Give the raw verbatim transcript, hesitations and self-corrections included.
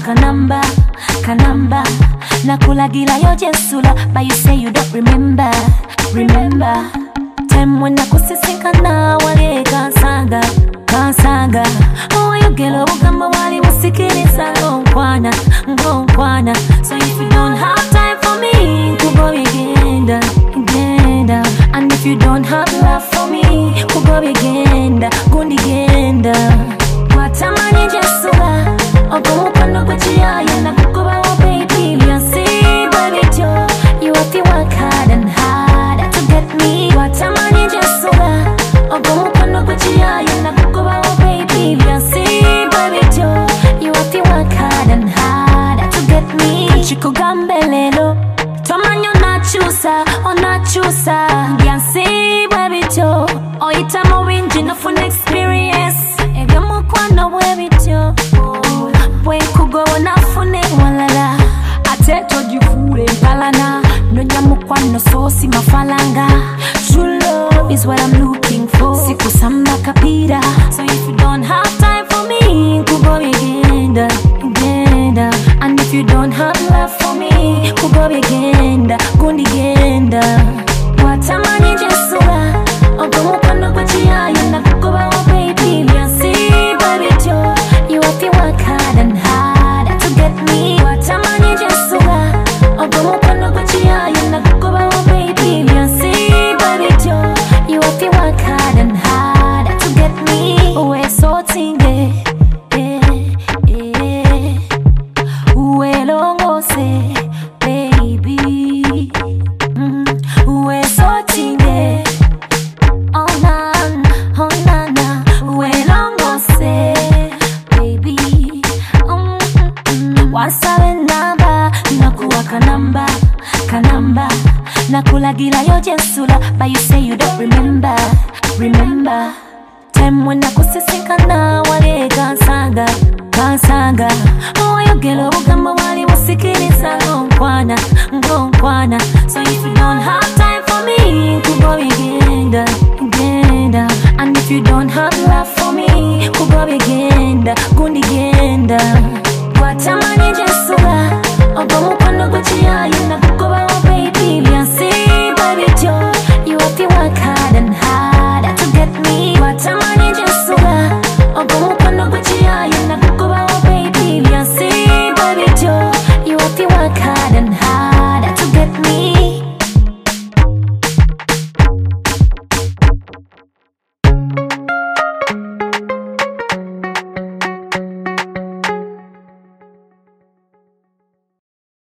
kanamba, kanamba. Nakulagira yo jesula, but you say you don't remember, remember. Time when nakusisikana wale kansanga, kansanga. Oh, you get over gamba wali musikiriza ngonkwana, ngonkwana. So if you don't have time for me, kugo bigenda, genda. And if you don't have love for me, kugo bigenda, gundi genda. Watamani jesula, ogumukano gwechiyaye nakukuba oh baby. You see baby Joe, you have to work hard and hard to get me. Watamani jesula, ogumukano gwechiyaye nakukuba oh baby. You see baby Joe, you have to work hard and hard to get me. Chikugambe lelo, tomanyo nachusa, oh nachusa. You see baby Joe, oh itamo winji no fun experience. Egamo kwano baby Joe, we kugo nafune walala. Ateto jifure palana, no nyamu kwano sosi mafalanga. True love is what I'm looking for. Siku samba kapira. So if you don't have time for me, kugo begenda, genda. And if you don't have love for me, kugo begenda, gundi genda. Watamani jesula, ogumukano gwechiyaye nakukuba oh baby. You see baby Joe, you have to work hard and hard to get me. Watamani jesula, ogumukano gwechiyaye nakukuba oh baby. You see baby Joe, you have to work hard and hard to get me. Uwe sotinge, eh, eh. Uwe longose, baby. Mm. Uwe sotinge, oh na, oh na na. Uwe longose, baby. Mm, mm, mm. Wasabe namba, nakuwa kanamba, kanamba. Nakulagira yo jesula, but you say you don't remember, remember. Time when nakusisikana wale kansanga, kansanga. Oh, you get over gamba wali musikiriza ngonkwana, ngonkwana.